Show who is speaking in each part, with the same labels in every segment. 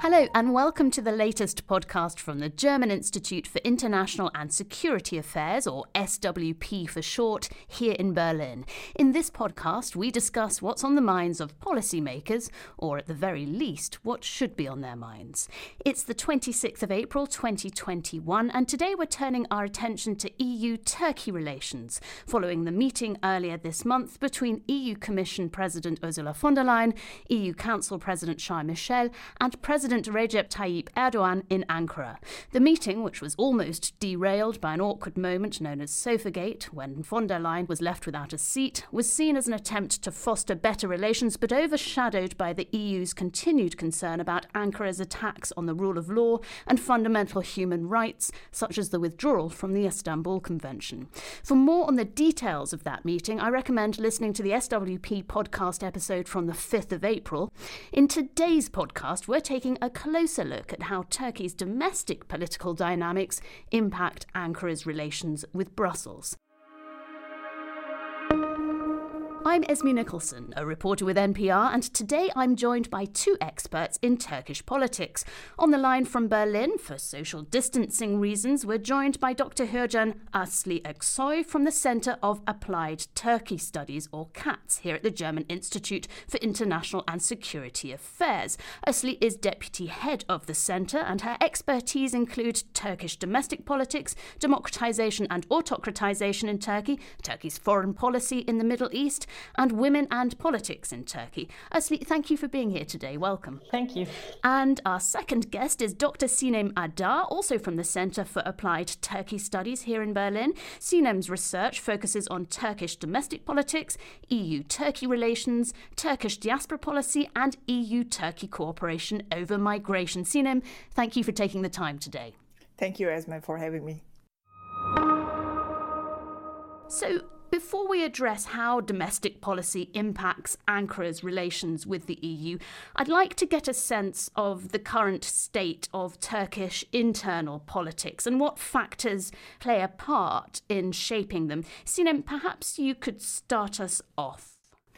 Speaker 1: Hello and welcome to the latest podcast from the German Institute for International and Security Affairs, or SWP for short, here in Berlin. In this podcast, we discuss what's on the minds of policymakers, or at the very least, what should be on their minds. It's the 26th of April 2021, and today we're turning our attention to EU-Turkey relations, following the meeting earlier this month between EU Commission President Ursula von der Leyen, EU Council President Charles Michel, and President Recep Tayyip Erdogan in Ankara. The meeting, which was almost derailed by an awkward moment known as Sofagate, when von der Leyen was left without a seat, was seen as an attempt to foster better relations, but overshadowed by the EU's continued concern about Ankara's attacks on the rule of law and fundamental human rights, such as the withdrawal from the Istanbul Convention. For more on the details of that meeting, I recommend listening to the SWP podcast episode from the 5th of April. In today's podcast, we're taking a closer look at how Turkey's domestic political dynamics impact Ankara's relations with Brussels. I'm Esme Nicholson, a reporter with NPR, and today I'm joined by two experts in Turkish politics. On the line from Berlin, for social distancing reasons, we're joined by Dr. Hürcan Asli Aksoy from the Center of Applied Turkey Studies, or CATS, here at the German Institute for International and Security Affairs. Asli is deputy head of the center, and her expertise include Turkish domestic politics, democratization and autocratization in Turkey, Turkey's foreign policy in the Middle East, and women and politics in Turkey. Asli, thank you for being here today. Welcome.
Speaker 2: Thank you.
Speaker 1: And our second guest is Dr. Sinem Adar, also from the Center for Applied Turkey Studies here in Berlin. Sinem's research focuses on Turkish domestic politics, EU-Turkey relations, Turkish diaspora policy, and EU-Turkey cooperation over migration. Sinem, thank you for taking the time today.
Speaker 2: Thank you, Esme, for having me.
Speaker 1: So, before we address how domestic policy impacts Ankara's relations with the EU, I'd like to get a sense of the current state of Turkish internal politics and what factors play a part in shaping them. Sinem, perhaps you could start us off.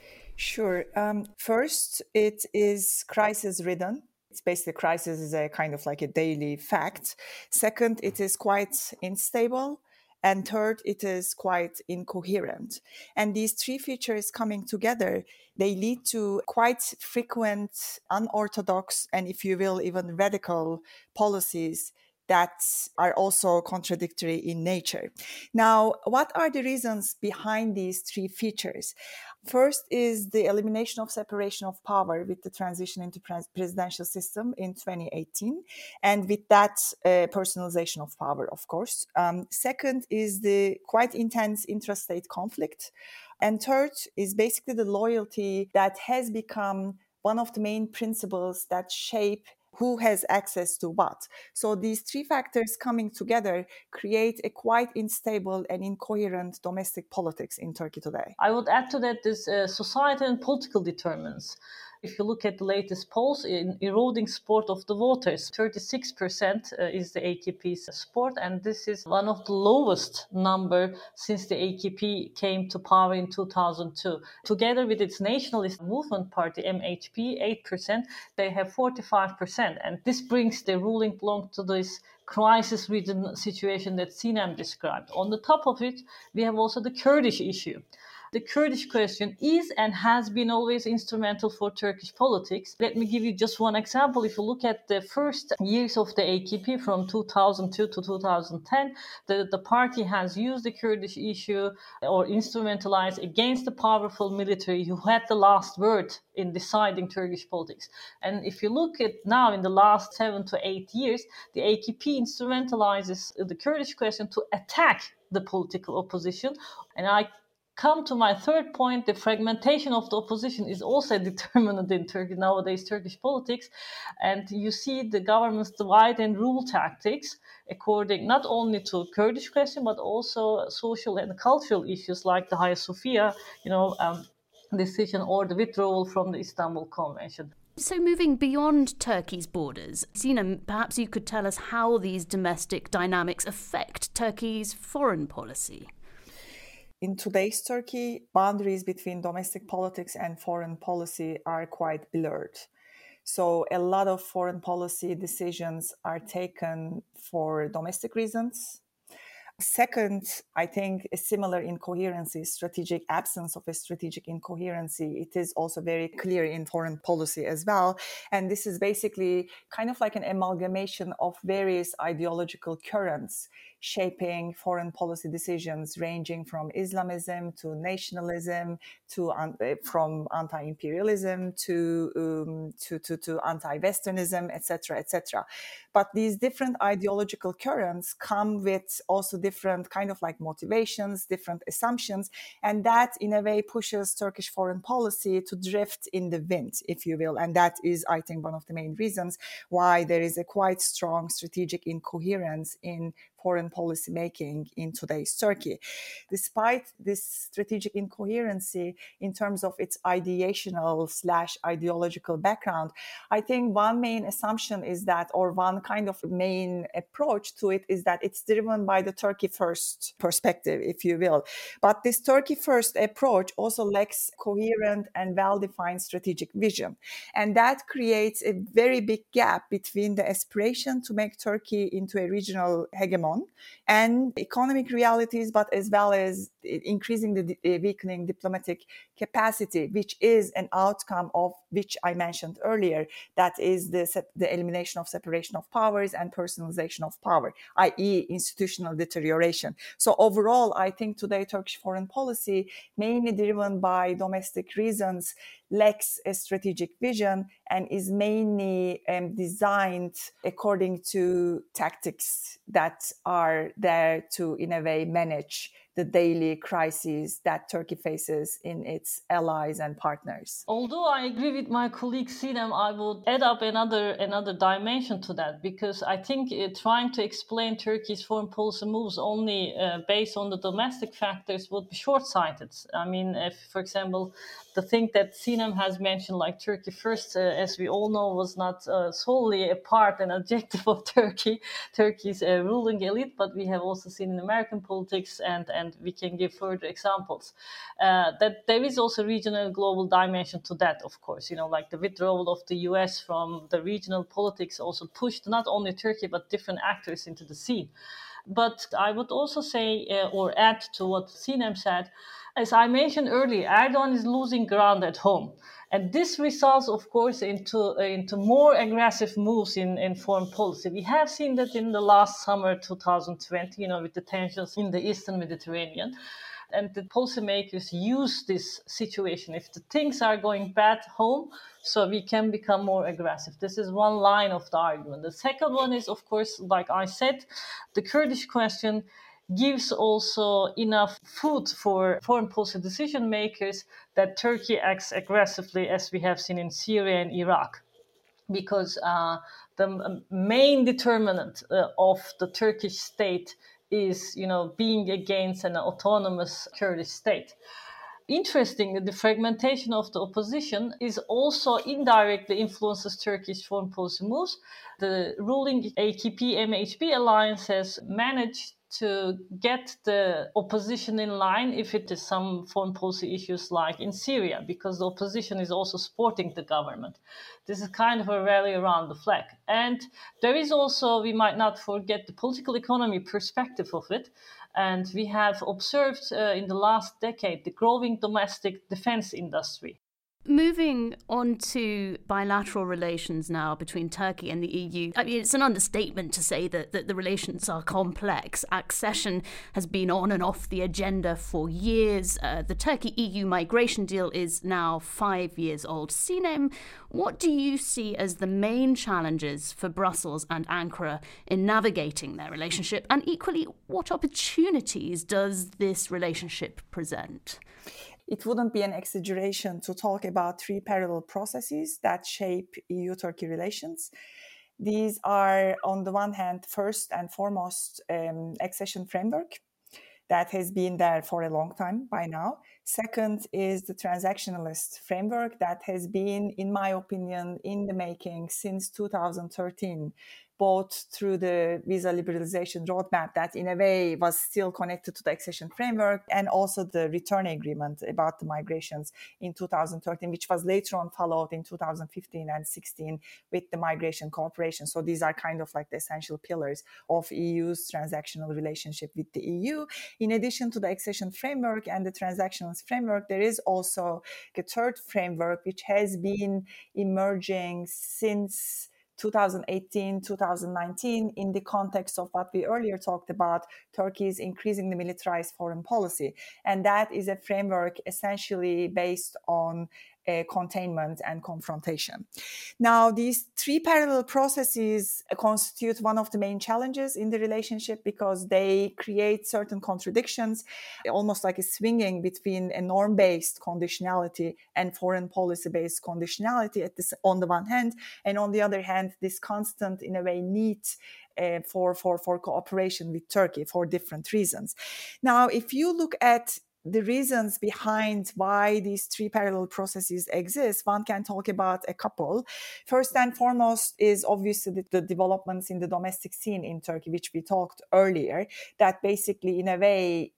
Speaker 2: Sure. First, it is crisis-ridden. It's basically crisis is a kind of like a daily fact. Second, it is quite unstable. And third, it is quite incoherent. And these three features coming together, they lead to quite frequent, unorthodox, and if you will, even radical policies that are also contradictory in nature. Now, what are the reasons behind these three features? First is the elimination of separation of power with the transition into presidential system in 2018, and with that personalization of power, of course. Second is the quite intense intrastate conflict. And third is basically the loyalty that has become one of the main principles that shape who has access to what. So these three factors coming together create a quite unstable and incoherent domestic politics in Turkey today.
Speaker 3: I would add to that this societal and political determinants. If you look at the latest polls, in eroding support of the voters, 36% is the AKP's support, and this is one of the lowest number since the AKP came to power in 2002. Together with its nationalist movement party, MHP, 8%, they have 45%, and this brings the ruling bloc to this crisis-ridden situation that Sinem described. On the top of it, we have also the Kurdish issue. The Kurdish question is and has been always instrumental for Turkish politics. Let me give you just one example. If you look at the first years of the AKP from 2002 to 2010, the party has used the Kurdish issue or instrumentalized against the powerful military who had the last word in deciding Turkish politics. And if you look at now in the last 7 to 8 years, the AKP instrumentalizes the Kurdish question to attack the political opposition. And I come to my third point, the fragmentation of the opposition is also a determinant in Turkey nowadays, Turkish politics. And you see the government's divide and rule tactics according not only to Kurdish question, but also social and cultural issues like the Hagia Sophia, decision or the withdrawal from the Istanbul Convention.
Speaker 1: So moving beyond Turkey's borders, Sinem, perhaps you could tell us how these domestic dynamics affect Turkey's foreign policy.
Speaker 2: In today's Turkey, boundaries between domestic politics and foreign policy are quite blurred. So a lot of foreign policy decisions are taken for domestic reasons. Second, I think a similar incoherency, strategic absence of a strategic incoherency. It is also very clear in foreign policy as well. And this is basically kind of like an amalgamation of various ideological currents shaping foreign policy decisions, ranging from Islamism to nationalism, to from anti-imperialism to anti-Westernism, etc., etc. But these different ideological currents come with also different kind of like motivations, different assumptions, and that in a way pushes Turkish foreign policy to drift in the wind, if you will. And that is, I think, one of the main reasons why there is a quite strong strategic incoherence in foreign policy making in today's Turkey. Despite this strategic incoherency in terms of its ideational/ideological background, I think one main assumption is that, or one kind of main approach to it is that it's driven by the Turkey first perspective, if you will. But this Turkey first approach also lacks coherent and well-defined strategic vision. And that creates a very big gap between the aspiration to make Turkey into a regional hegemon and economic realities, but as well as increasing the weakening diplomatic capacity, which is an outcome of which I mentioned earlier, that is the elimination of separation of powers and personalization of power, i.e. institutional deterioration. So overall, I think today Turkish foreign policy, mainly driven by domestic reasons, lacks a strategic vision and is mainly designed according to tactics that are there to, in a way, manage the daily crises that Turkey faces in its allies and partners.
Speaker 3: Although I agree with my colleague Sinem, I would add up another dimension to that, because I think trying to explain Turkey's foreign policy moves only based on the domestic factors would be short-sighted. I mean, if, for example, the thing that Sinem has mentioned, like Turkey first, as we all know, was not solely a part and objective of Turkey's ruling elite, but we have also seen in American politics, and we can give further examples, that there is also regional global dimension to that, of course. Like the withdrawal of the US from the regional politics also pushed not only Turkey, but different actors into the scene. But I would also say, or add to what Sinem said, as I mentioned earlier, Erdogan is losing ground at home. And this results, of course, into more aggressive moves in foreign policy. We have seen that in the last summer, 2020, with the tensions in the Eastern Mediterranean. And the policymakers use this situation. If the things are going bad home, so we can become more aggressive. This is one line of the argument. The second one is, of course, like I said, the Kurdish question gives also enough food for foreign policy decision makers that Turkey acts aggressively, as we have seen in Syria and Iraq. Because the main determinant of the Turkish state is, being against an autonomous Kurdish state. Interestingly, the fragmentation of the opposition is also indirectly influences Turkish foreign policy moves. The ruling AKP-MHP alliance has managed to get the opposition in line if it is some foreign policy issues like in Syria, because the opposition is also supporting the government. This is kind of a rally around the flag. And there is also, we might not forget, the political economy perspective of it. And we have observed in the last decade the growing domestic defense industry.
Speaker 1: Moving on to bilateral relations now between Turkey and the EU. I mean, it's an understatement to say that the relations are complex. Accession has been on and off the agenda for years. The Turkey-EU migration deal is now 5 years old. Sinem, what do you see as the main challenges for Brussels and Ankara in navigating their relationship? And equally, what opportunities does this relationship present?
Speaker 2: It wouldn't be an exaggeration to talk about three parallel processes that shape EU-Turkey relations. These are, on the one hand, first and foremost, accession framework that has been there for a long time by now. Second is the transactionalist framework that has been, in my opinion, in the making since 2013, both through the visa liberalization roadmap that in a way was still connected to the accession framework, and also the return agreement about the migrations in 2013, which was later on followed in 2015 and 16 with the migration cooperation. So these are kind of like the essential pillars of EU's transactional relationship with the EU. In addition to the accession framework and the transactions framework, there is also a third framework which has been emerging since 2018, 2019, in the context of what we earlier talked about, Turkey's increasingly militarized foreign policy. And that is a framework essentially based on containment and confrontation. Now, these three parallel processes constitute one of the main challenges in the relationship because they create certain contradictions, almost like a swinging between a norm-based conditionality and foreign policy-based conditionality on the one hand, and on the other hand, this constant, in a way, need for cooperation with Turkey for different reasons. Now, if you look at the reasons behind why these three parallel processes exist, one can talk about a couple. First and foremost is obviously the developments in the domestic scene in Turkey, which we talked earlier, that basically, in a way,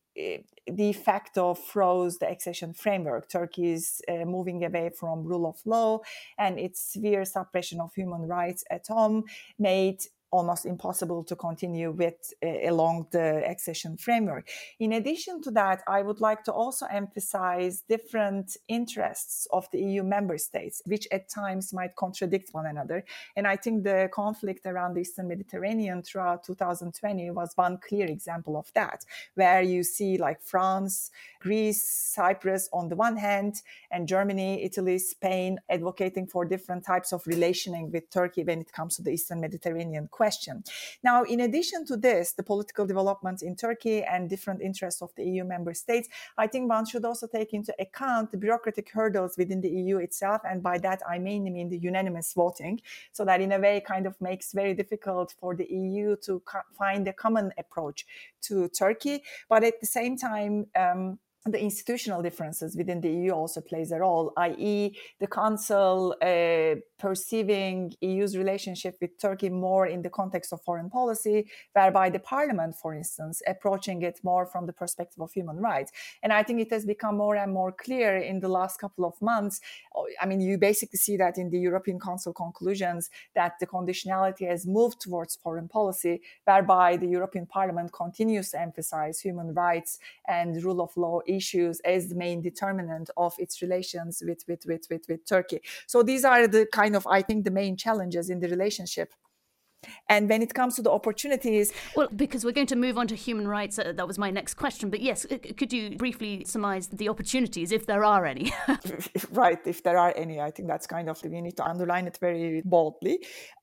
Speaker 2: de facto froze the accession framework. Turkey is moving away from rule of law, and its severe suppression of human rights at home made almost impossible to continue with along the accession framework. In addition to that, I would like to also emphasize different interests of the EU member states, which at times might contradict one another. And I think the conflict around the Eastern Mediterranean throughout 2020 was one clear example of that, where you see like France, Greece, Cyprus on the one hand, and Germany, Italy, Spain advocating for different types of relationing with Turkey when it comes to the Eastern Mediterranean question. Now, in addition to this, the political developments in Turkey and different interests of the EU member states, I think one should also take into account the bureaucratic hurdles within the EU itself. And by that, I mainly mean the unanimous voting. So that in a way kind of makes very difficult for the EU to find a common approach to Turkey. But at the same time, the institutional differences within the EU also plays a role, i.e. the Council perceiving EU's relationship with Turkey more in the context of foreign policy, whereby the Parliament, for instance, approaching it more from the perspective of human rights. And I think it has become more and more clear in the last couple of months. I mean, you basically see that in the European Council conclusions that the conditionality has moved towards foreign policy, whereby the European Parliament continues to emphasize human rights and rule of law issues as the main determinant of its relations with Turkey. So these are the kind of, I think, the main challenges in the relationship. And when it comes to the opportunities...
Speaker 1: Well, because we're going to move on to human rights, that was my next question. But yes, could you briefly surmise the opportunities, if there are any?
Speaker 2: Right, if there are any. I think that's kind of, we need to underline it very boldly.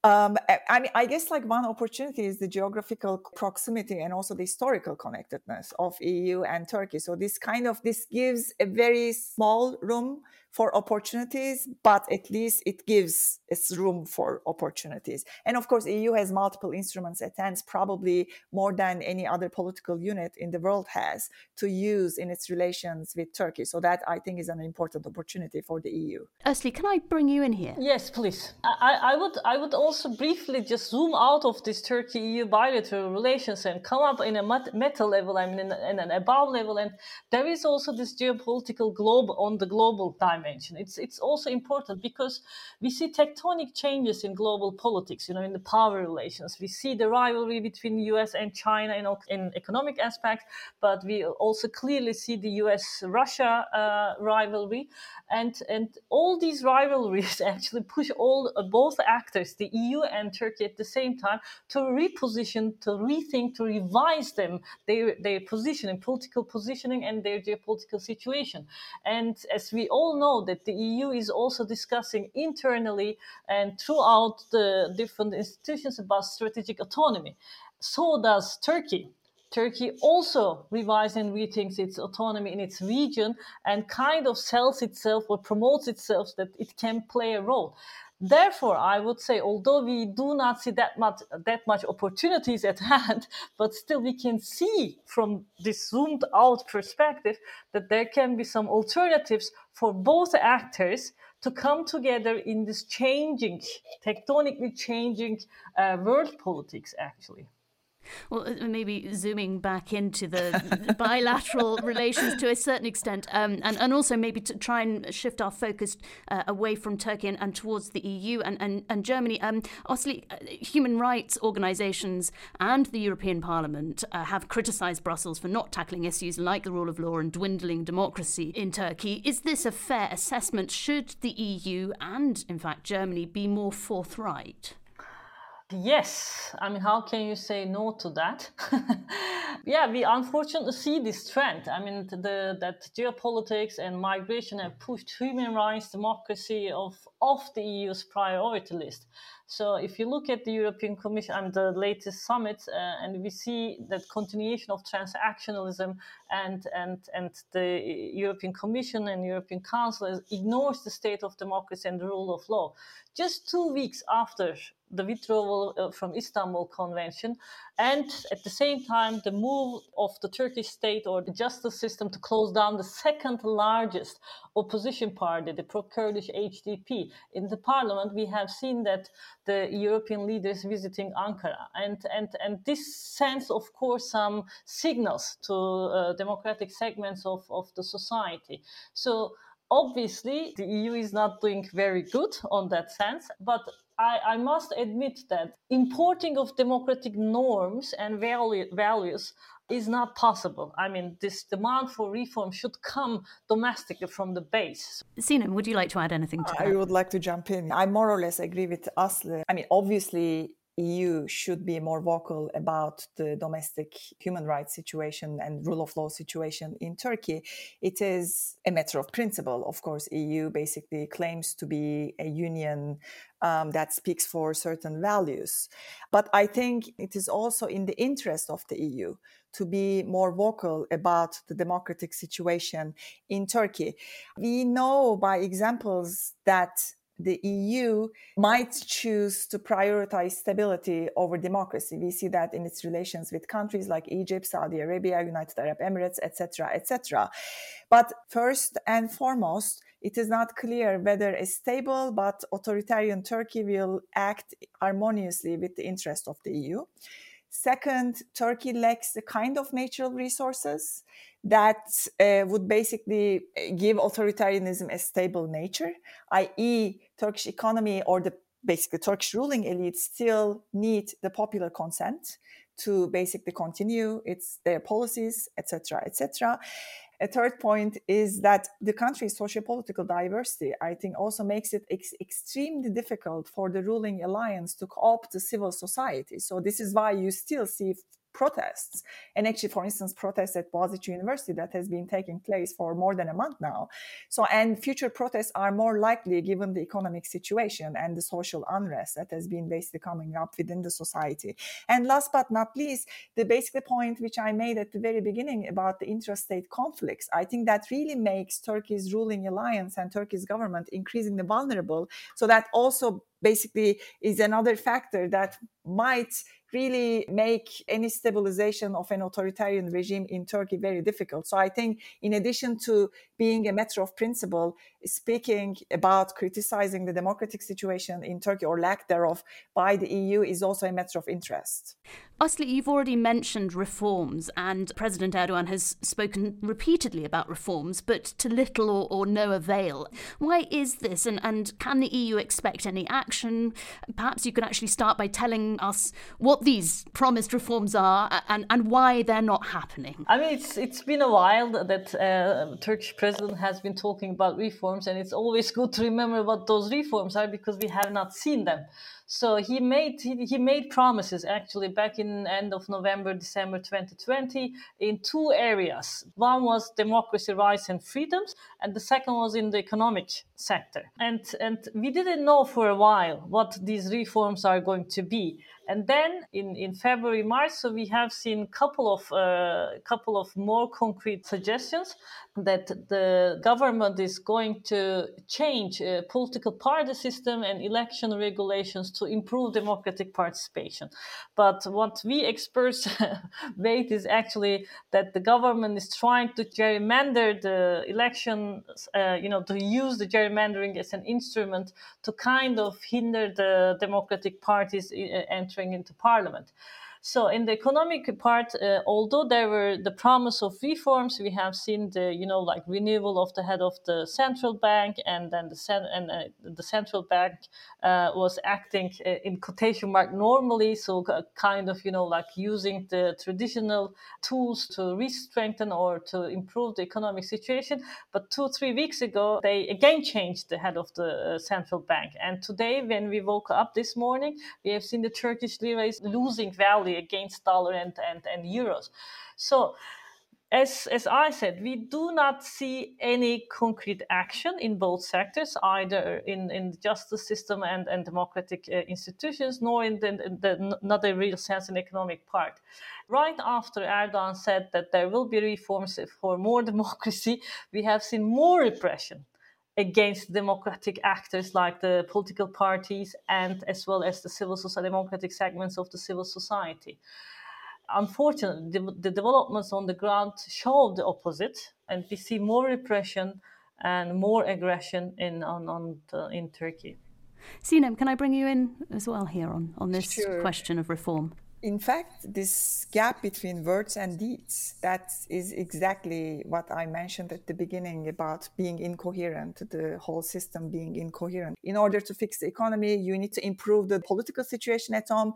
Speaker 2: I guess like one opportunity is the geographical proximity and also the historical connectedness of EU and Turkey. So this gives a very small room for opportunities, but at least it gives its room for opportunities. And of course, EU has multiple instruments at hand, probably more than any other political unit in the world has, to use in its relations with Turkey. So that, I think, is an important opportunity for the EU.
Speaker 1: Özlem, can I bring you in here?
Speaker 3: Yes, please. I would also briefly just zoom out of this Turkey-EU bilateral relations and come up in a meta level, I mean, in an above level. And there is also this geopolitical globe on the global dimension. It's also important because we see tectonic changes in global politics, in the power relations. We see the rivalry between the US and China in economic aspects, but we also clearly see the US-Russia rivalry. And all these rivalries actually push both actors, the EU and Turkey at the same time, to reposition, to rethink, to revise their position in political positioning and their geopolitical situation. And as we all know, that the EU is also discussing internally and throughout the different institutions about strategic autonomy. So does Turkey. Turkey also revises and rethinks its autonomy in its region and kind of sells itself or promotes itself that it can play a role. Therefore, I would say, although we do not see that much opportunities at hand, but still we can see from this zoomed out perspective that there can be some alternatives for both actors to come together in this tectonically changing world politics, actually.
Speaker 1: Well, maybe zooming back into the bilateral relations to a certain extent, and also maybe to try and shift our focus away from Turkey and towards the EU and Germany. Asli, human rights organisations and the European Parliament have criticised Brussels for not tackling issues like the rule of law and dwindling democracy in Turkey. Is this a fair assessment? Should the EU and, in fact, Germany be more forthright?
Speaker 3: Yes, I mean, how can you say no to that? Yeah, we unfortunately see this trend. I mean, that geopolitics and migration have pushed human rights, democracy off the EU's priority list. So if you look at the European Commission and the latest summits, and we see that continuation of transactionalism and the European Commission and European Council ignores the state of democracy and the rule of law. Just 2 weeks after the withdrawal from Istanbul Convention, and at the same time the move of the Turkish state or the justice system to close down the second largest opposition party, the pro-Kurdish HDP, in the parliament, we have seen that the European leaders visiting Ankara, and this sends, of course, some signals to democratic segments of the society. So obviously, the EU is not doing very good on that sense, but I must admit that importing of democratic norms and values is not possible. I mean, this demand for reform should come domestically from the base.
Speaker 1: Sinem, would you like to add anything to that?
Speaker 2: I would like to jump in. I more or less agree with Asli. I mean, obviously, EU should be more vocal about the domestic human rights situation and rule of law situation in Turkey. It is a matter of principle. Of course, EU basically claims to be a union that speaks for certain values. But I think it is also in the interest of the EU to be more vocal about the democratic situation in Turkey. We know by examples that the EU might choose to prioritize stability over democracy. We see that in its relations with countries like Egypt, Saudi Arabia, United Arab Emirates, etc., etc. But first and foremost, it is not clear whether a stable but authoritarian Turkey will act harmoniously with the interest of the EU. Second, Turkey lacks the kind of natural resources that would basically give authoritarianism a stable nature, i.e. Turkish economy or the basically Turkish ruling elite still need the popular consent to basically continue their policies, etc., etc. A third point is that the country's socio-political diversity, I think, also makes it extremely difficult for the ruling alliance to co-opt the civil society. So this is why you still see protests. And actually, for instance, protests at Boğaziçi University that has been taking place for more than a month now. So, and future protests are more likely given the economic situation and the social unrest that has been basically coming up within the society. And last but not least, the basic point which I made at the very beginning about the intrastate conflicts, I think that really makes Turkey's ruling alliance and Turkey's government increasingly vulnerable. So that also basically is another factor that might really make any stabilization of an authoritarian regime in Turkey very difficult. So I think in addition to being a matter of principle, speaking about criticizing the democratic situation in Turkey or lack thereof by the EU is also a matter of interest.
Speaker 1: Asli, you've already mentioned reforms, and President Erdogan has spoken repeatedly about reforms, but to little or no avail. Why is this, and can the EU expect any action? Perhaps you could actually start by telling us what these promised reforms are and why they're not happening.
Speaker 3: I mean, it's been a while that Turkish president has been talking about reforms, and it's always good to remember what those reforms are because we have not seen them. So he made promises actually back in end of November, December 2020 in two areas. One was democracy, rights and freedoms, and the second was in the economic sector. And we didn't know for a while what these reforms are going to be. And then in February, March. So we have seen couple of more concrete suggestions that the government is going to change political party system and election regulations to improve democratic participation. But what we experts wait is actually that the government is trying to gerrymander the elections, to use the gerrymandering as an instrument to kind of hinder the democratic parties entering into parliament. So in the economic part, although there were the promise of reforms, we have seen the renewal of the head of the central bank, and then the central bank was acting in quotation mark normally, so kind of using the traditional tools to re-strengthen or to improve the economic situation. But 2-3 weeks ago, they again changed the head of the central bank, and today when we woke up this morning, we have seen the Turkish lira is losing value against dollar and euros. So as I said, we do not see any concrete action in both sectors, either in the justice system and democratic institutions, nor in the not a real sense in economic part. Right after Erdogan said that there will be reforms for more democracy, we have seen more repression against democratic actors like the political parties and as well as the democratic segments of the civil society. Unfortunately, the developments on the ground show the opposite, and we see more repression and more aggression in Turkey.
Speaker 1: Sinem, can I bring you in as well here on this
Speaker 2: Sure.
Speaker 1: question of reform?
Speaker 2: In fact, this gap between words and deeds, that is exactly what I mentioned at the beginning about being incoherent, the whole system being incoherent. In order to fix the economy, you need to improve the political situation at home.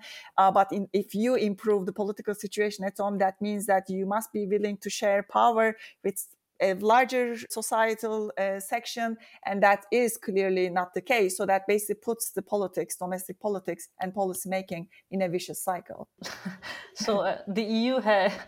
Speaker 2: If you improve the political situation at home, that means that you must be willing to share power with a larger societal section, and that is clearly not the case. So that basically puts the domestic politics and policy making in a vicious cycle.
Speaker 3: So the EU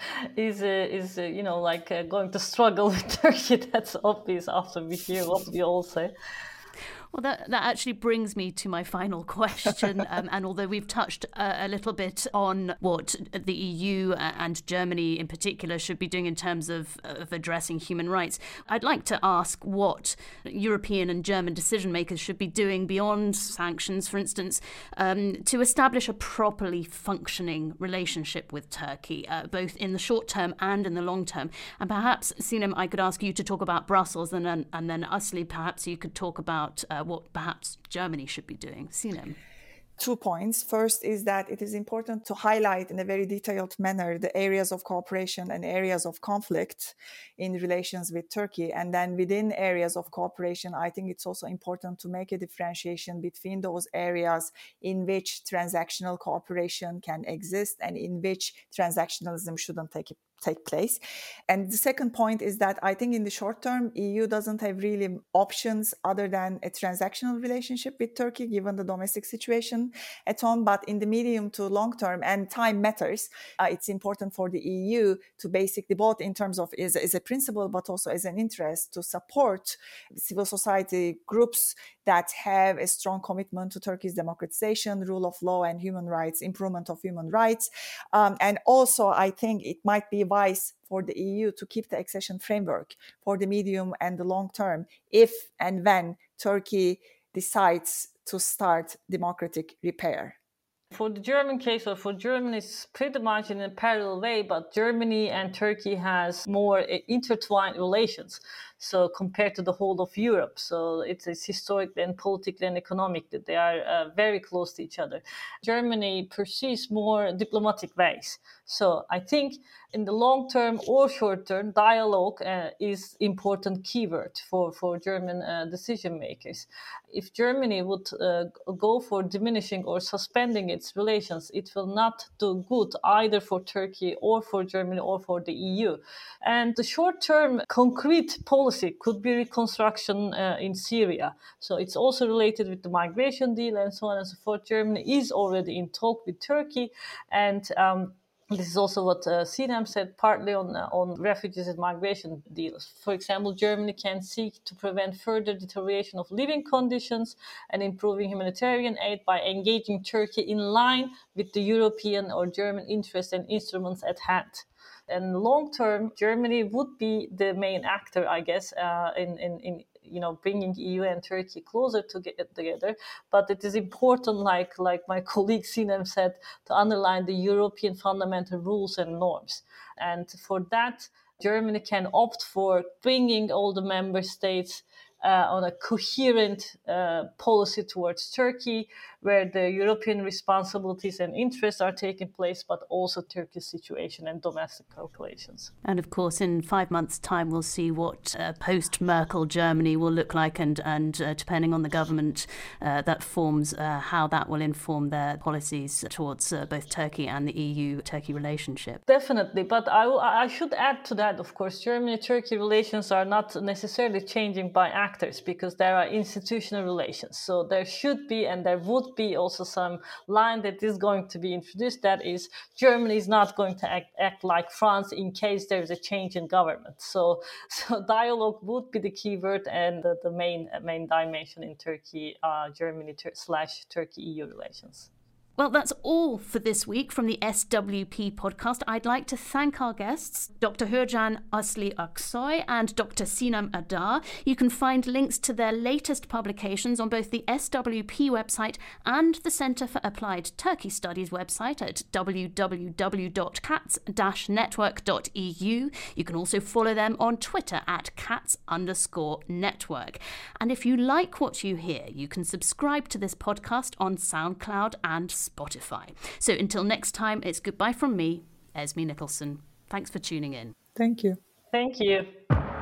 Speaker 3: is going to struggle with Turkey. That's obvious after we hear what we all say.
Speaker 1: Well, that actually brings me to my final question. And although we've touched a little bit on what the EU and Germany in particular should be doing in terms of addressing human rights, I'd like to ask what European and German decision makers should be doing beyond sanctions, for instance, to establish a properly functioning relationship with Turkey, both in the short term and in the long term. And perhaps, Sinem, I could ask you to talk about Brussels, and then Asli, perhaps you could talk about what perhaps Germany should be doing. Sinem.
Speaker 2: 2 points. First is that it is important to highlight in a very detailed manner the areas of cooperation and areas of conflict in relations with Turkey. And then within areas of cooperation, I think it's also important to make a differentiation between those areas in which transactional cooperation can exist and in which transactionalism shouldn't take place. And the second point is that I think in the short term, EU doesn't have really options other than a transactional relationship with Turkey, given the domestic situation at home. But in the medium to long term, and time matters, it's important for the EU to basically, both in terms of as a principle, but also as an interest, to support civil society groups that have a strong commitment to Turkey's democratization, rule of law and human rights, improvement of human rights. And also, I think it might be wise for the EU to keep the accession framework for the medium and the long term if and when Turkey decides to start democratic repair.
Speaker 3: For the German case, or for Germany, it's pretty much in a parallel way, but Germany and Turkey has more intertwined relations. So compared to the whole of Europe, so it's historically and politically and economically, they are very close to each other. Germany pursues more diplomatic ways. So I think in the long term or short term, dialogue is important keyword for German decision makers. If Germany would go for diminishing or suspending its relations, it will not do good either for Turkey or for Germany or for the EU. And the short-term concrete policy could be reconstruction in Syria. So it's also related with the migration deal and so on and so forth. Germany is already in talk with Turkey, and This is also what Sinem said, partly on refugees and migration deals. For example, Germany can seek to prevent further deterioration of living conditions and improving humanitarian aid by engaging Turkey in line with the European or German interests and instruments at hand. And long term, Germany would be the main actor, I guess, in bringing EU and Turkey closer together. But it is important, like my colleague Sinem said, to underline the European fundamental rules and norms. And for that, Germany can opt for bringing all the member states on a coherent policy towards Turkey, where the European responsibilities and interests are taking place, but also Turkey's situation and domestic calculations.
Speaker 1: And of course, in 5 months' time, we'll see what post-Merkel Germany will look like, and depending on the government that forms, how that will inform their policies towards both Turkey and the EU-Turkey relationship.
Speaker 3: Definitely, but I should add to that, of course, Germany-Turkey relations are not necessarily changing by actors, because there are institutional relations. So there should be, and there would be also some line that is going to be introduced, that is, Germany is not going to act like France in case there is a change in government. So dialogue would be the key word and the main dimension in Turkey, Germany/Turkey EU relations.
Speaker 1: Well, that's all for this week from the SWP podcast. I'd like to thank our guests, Dr. Hürcan Asli Aksoy and Dr. Sinem Adar. You can find links to their latest publications on both the SWP website and the Centre for Applied Turkey Studies website at www.cats-network.eu. You can also follow them on Twitter at cats_network. And if you like what you hear, you can subscribe to this podcast on SoundCloud and Spotify. So until next time, it's goodbye from me, Esme Nicholson. Thanks for tuning in.
Speaker 2: Thank you.
Speaker 3: Thank you.